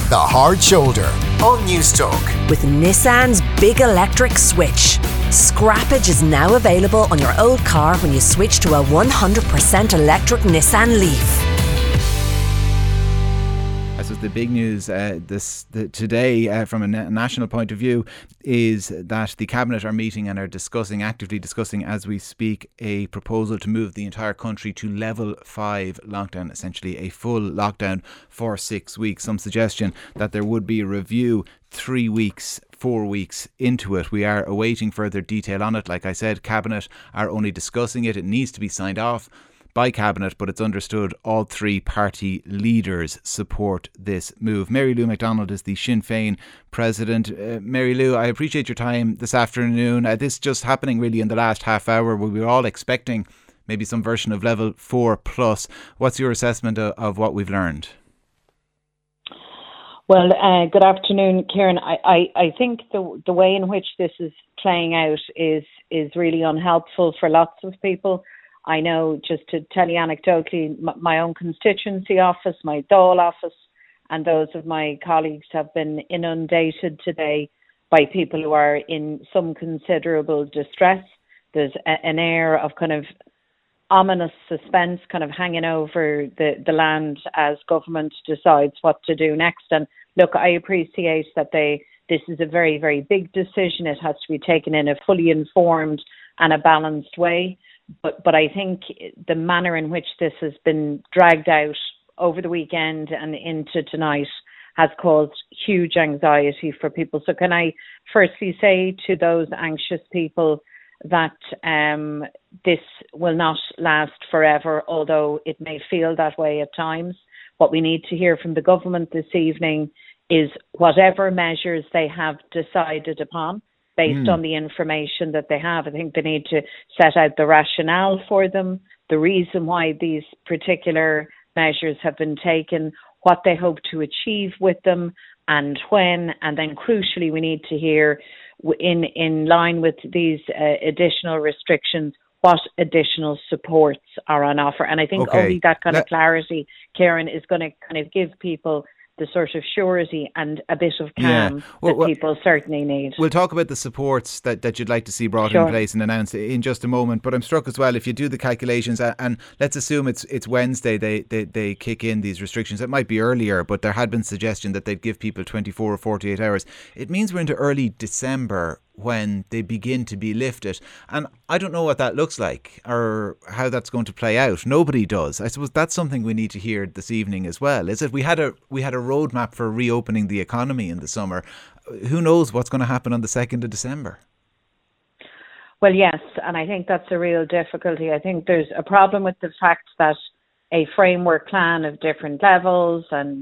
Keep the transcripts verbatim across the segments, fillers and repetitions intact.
The Hard Shoulder on Newstalk. With Nissan's big electric switch. Scrappage is now available on your old car when you switch to a one hundred percent electric Nissan Leaf. This was the big news uh, this the, today uh, from a na- national point of view is that the Cabinet are meeting and are discussing, actively discussing as we speak, a proposal to move the entire country to level five lockdown, essentially a full lockdown for six weeks. Some suggestion that there would be a review three weeks four weeks into it. We are awaiting further detail on it. Like I said, Cabinet are only discussing it. It needs to be signed off by Cabinet, but it's understood all three party leaders support this move. Mary Lou McDonald is the Sinn Féin president. Uh, Mary Lou, I appreciate your time this afternoon. Uh, this just happening really in the last half hour. We were all expecting maybe some version of level four plus. What's your assessment of, of what we've learned? Well, uh, good afternoon, Kieran. I, I, I think the the way in which this is playing out is is really unhelpful for lots of people. I know, just to tell you anecdotally, m- my own constituency office, my Dáil office, and those of my colleagues have been inundated today by people who are in some considerable distress. There's a, an air of kind of ominous suspense kind of hanging over the, the land as government decides what to do next. And look, I appreciate that they this is a very, very big decision. It has to be taken in a fully informed and a balanced way. But but I think the manner in which this has been dragged out over the weekend and into tonight has caused huge anxiety for people. So can I firstly say to those anxious people that um, this will not last forever, although it may feel that way at times. What we need to hear from the government this evening is whatever measures they have decided upon, based mm. on the information that they have. I think they need to set out the rationale for them, the reason why these particular measures have been taken, what they hope to achieve with them, and when. And then crucially, we need to hear, in, in line with these uh, additional restrictions, what additional supports are on offer. And I think okay. only that kind Let- of clarity, Kieran, is going to kind of give people the sort of surety and a bit of calm yeah. well, that well, people certainly need. We'll talk about the supports that, that you'd like to see brought sure. in place and announced in just a moment. But I'm struck as well, if you do the calculations, and, and let's assume it's it's Wednesday, they, they, they kick in these restrictions. It might be earlier, but there had been suggestion that they'd give people twenty-four or forty-eight hours. It means we're into early December when they begin to be lifted. And I don't know what that looks like or how that's going to play out. Nobody does. I suppose that's something we need to hear this evening as well, is it? We had a we had a roadmap for reopening the economy in the summer. Who knows what's going to happen on the second of December? Well, yes, and I think that's a real difficulty. I think there's a problem with the fact that a framework plan of different levels and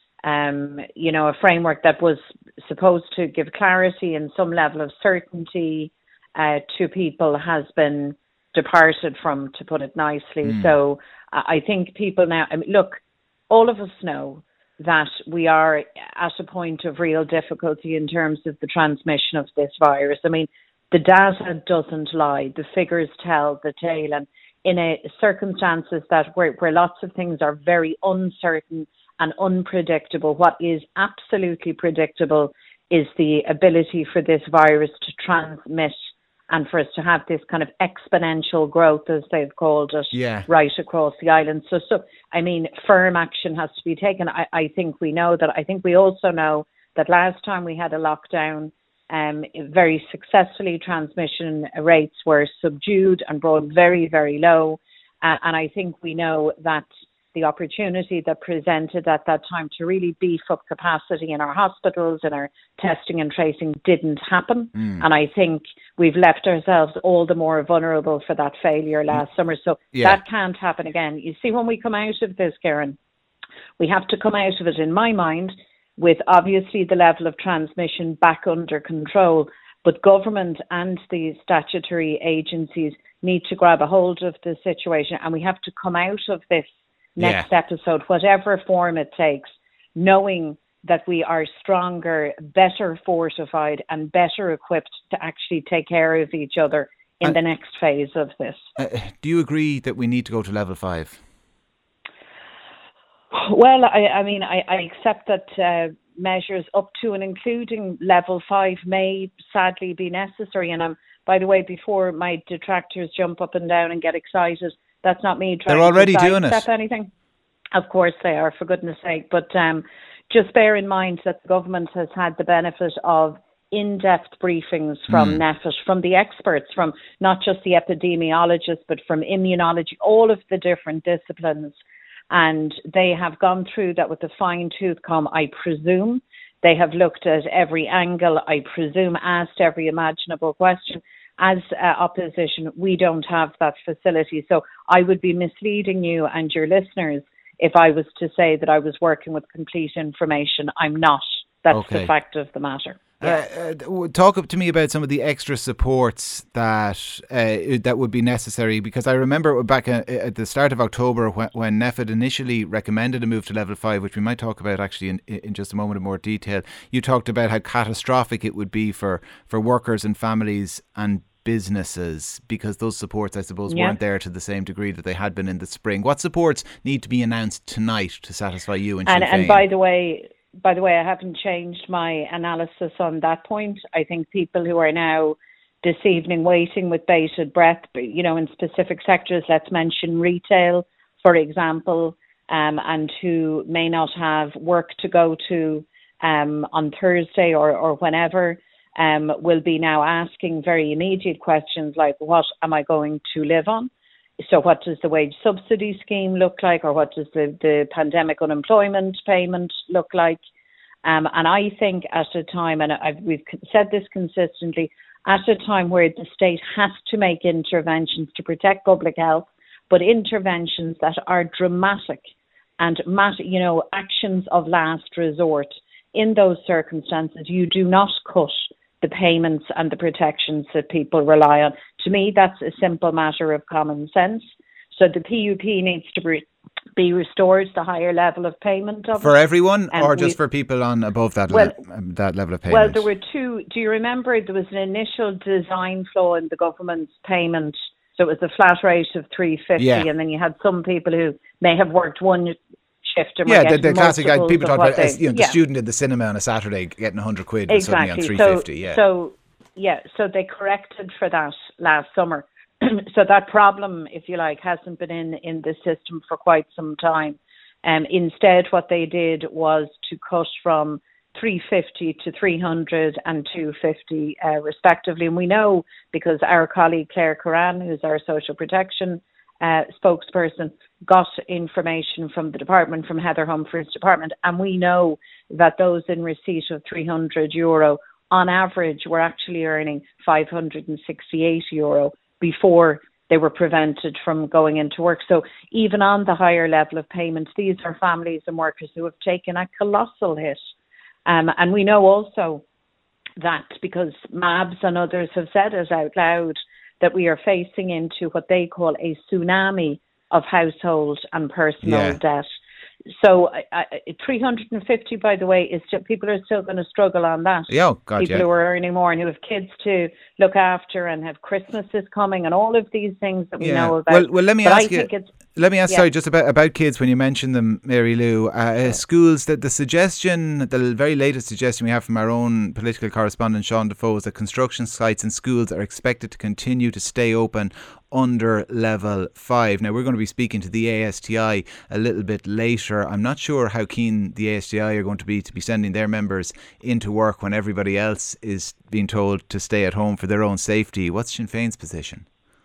Um, you know, a framework that was supposed to give clarity and some level of certainty uh, to people has been departed from, to put it nicely. Mm. So uh, I think people now, I mean, look, all of us know that we are at a point of real difficulty in terms of the transmission of this virus. I mean, the data doesn't lie. The figures tell the tale. And in a circumstances that where, where lots of things are very uncertain and unpredictable, what is absolutely predictable is the ability for this virus to transmit and for us to have this kind of exponential growth, as they've called it, yeah. right across the island. So, so I mean, firm action has to be taken. I, I think we know that. I think we also know that last time we had a lockdown, um, very successfully, transmission rates were subdued and brought very, very low. Uh, and I think we know that the opportunity that presented at that time to really beef up capacity in our hospitals and our testing and tracing didn't happen. Mm. And I think we've left ourselves all the more vulnerable for that failure last mm. summer. So yeah. that can't happen again. You see, when we come out of this, Karen, we have to come out of it, in my mind, with obviously the level of transmission back under control. But government and the statutory agencies need to grab a hold of the situation, and we have to come out of this next yeah. episode, whatever form it takes, knowing that we are stronger, better fortified and better equipped to actually take care of each other in and the next phase of this. Uh, do you agree that we need to go to level five? Well, I, I mean, I, I accept that uh, measures up to and including level five may sadly be necessary. And I'm, by the way, before my detractors jump up and down and get excited, that's not me trying They're already to doing sidestep it. anything. Of course they are, for goodness sake. But um, just bear in mind that the government has had the benefit of in-depth briefings from Mm. NPHET, from the experts, from not just the epidemiologists, but from immunology, all of the different disciplines. And they have gone through that with a fine-tooth comb, I presume. They have looked at every angle, I presume, asked every imaginable question. As uh, opposition, we don't have that facility. So I would be misleading you and your listeners if I was to say that I was working with complete information. I'm not. That's Okay. the fact of the matter. Yeah. Uh, uh, talk up to me about some of the extra supports that uh, that would be necessary, because I remember back at, at the start of October when, when NPHET initially recommended a move to level five, which we might talk about actually in, in just a moment in more detail. You talked about how catastrophic it would be for, for workers and families and businesses, because those supports, I suppose, Yeah. weren't there to the same degree that they had been in the spring. What supports need to be announced tonight to satisfy you and Sinn And, Féin? and by the way, by the way, I haven't changed my analysis on that point. I think people who are now this evening waiting with bated breath, you know, in specific sectors, let's mention retail, for example, um, and who may not have work to go to um, on Thursday or, or whenever, um, will be now asking very immediate questions like, what am I going to live on? So what does the wage subsidy scheme look like, or what does the, the pandemic unemployment payment look like? Um, and I think at a time, and I've, we've said this consistently, at a time where the state has to make interventions to protect public health, but interventions that are dramatic and, you know, actions of last resort, in those circumstances, you do not cut the payments and the protections that people rely on. To me, that's a simple matter of common sense. So the P U P needs to be, be restored to the higher level of payment of For it. everyone, And or just we- for people on above that Well- le- um, that level of payment? Well, there were two. Do you remember there was an initial design flaw in the government's payment? So it was a flat rate of three fifty, Yeah. and then you had some people who may have worked one shift and were Yeah, the, getting the classic guy. multiples People of talk what about as, they- you know, the yeah. student in the cinema on a Saturday getting one hundred quid and suddenly on Exactly. three So, fifty. Yeah. so yeah, so they corrected for that last summer. So that problem, if you like, hasn't been in in the system for quite some time. Um, instead, what they did was to cut from three fifty to three hundred and two fifty uh, respectively. And we know, because our colleague Claire Curran, who's our social protection uh, spokesperson, got information from the department, from Heather Humphreys' department, and we know that those in receipt of three hundred euro on average were actually earning five hundred sixty-eight euro before they were prevented from going into work. So even on the higher level of payments, these are families and workers who have taken a colossal hit. Um, and we know also that, because M A B S and others have said it out loud, that we are facing into what they call a tsunami of household and personal Yeah. debt. So uh, uh, three hundred fifty, by the way, is still, people are still going to struggle on that. Yeah, oh, God, people yeah. who are earning more and who have kids to look after and have Christmases coming and all of these things that we Yeah. know about. Well, well, let me But I ask you. think it's, Let me ask, Yeah. sorry, just about, about kids when you mentioned them, Mary Lou. Uh, uh, schools, that the suggestion, the very latest suggestion we have from our own political correspondent, Sean Defoe, is that construction sites and schools are expected to continue to stay open under level five. Now, we're going to be speaking to the A S T I a little bit later. I'm not sure how keen the A S T I are going to be to be sending their members into work when everybody else is being told to stay at home for their own safety. What's Sinn Féin's position?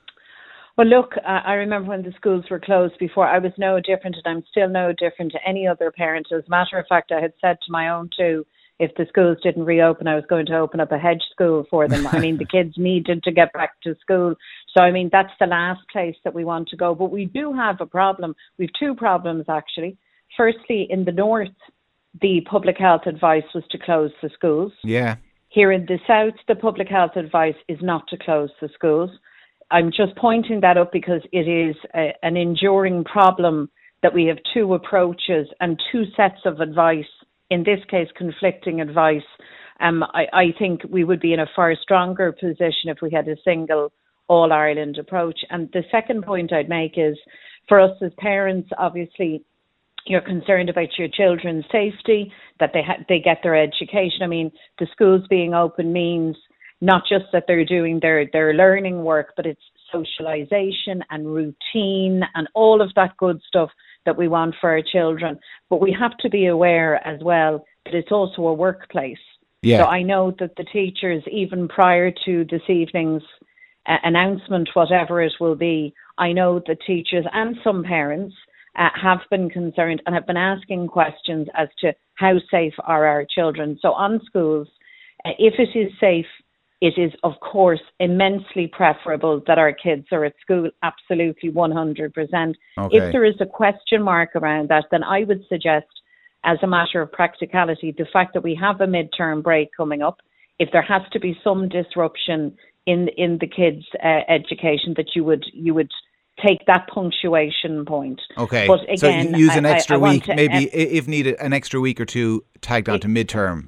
Well, look, uh, I remember when the schools were closed before, I was no different, and I'm still no different to any other parent. As a matter of fact, I had said to my own two, if the schools didn't reopen, I was going to open up a hedge school for them. I mean, the kids needed to get back to school. So, I mean, that's the last place that we want to go. But we do have a problem. We have two problems, actually. Firstly, in the north, the public health advice was to close the schools. Yeah. Here in the south, the public health advice is not to close the schools. I'm just pointing that up because it is a, an enduring problem that we have two approaches and two sets of advice, in this case, conflicting advice. Um, I, I think we would be in a far stronger position if we had a single all-Ireland approach. And the second point I'd make is, for us as parents, obviously, you're concerned about your children's safety, that they ha- they get their education. I mean, the schools being open means not just that they're doing their, their learning work, but it's socialization and routine and all of that good stuff that we want for our children. But we have to be aware as well that it's also a workplace. Yeah. So I know that the teachers, even prior to this evening's uh, announcement, whatever it will be, I know the teachers and some parents uh, have been concerned and have been asking questions as to how safe are our children. So on schools, uh, if it is safe, it is, of course, immensely preferable that our kids are at school, absolutely one hundred percent. Okay. If there is a question mark around that, then I would suggest, as a matter of practicality, the fact that we have a midterm break coming up, if there has to be some disruption in in the kids' uh, education, that you would you would take that punctuation point. Okay. But again, so use an I, extra I, I week, to, maybe uh, if needed, an extra week or two tagged on to midterm.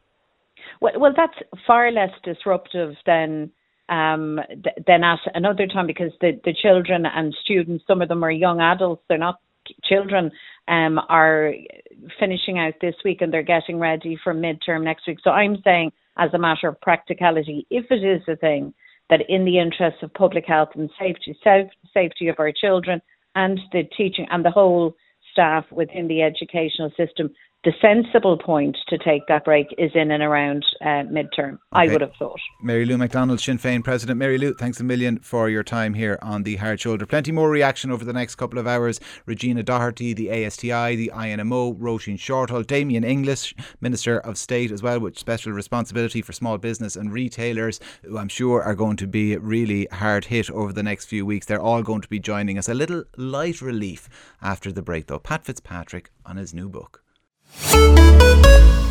Well, well, that's far less disruptive than um, th- than at another time, because the, the children and students, some of them are young adults, they're not children, um, are finishing out this week and they're getting ready for midterm next week. So I'm saying, as a matter of practicality, if it is a thing that in the interest of public health and safety, self, safety of our children and the teaching and the whole staff within the educational system, the sensible point to take that break is in and around uh, midterm, okay. I would have thought. Mary Lou McDonald, Sinn Féin President. Mary Lou, thanks a million for your time here on The Hard Shoulder. Plenty more reaction over the next couple of hours. Regina Doherty, the A S T I, the I N M O, Roisin Shortall, Damien English, Minister of State as well, with special responsibility for small business and retailers, who I'm sure are going to be really hard hit over the next few weeks. They're all going to be joining us. A little light relief after the break though. Pat Fitzpatrick on his new book.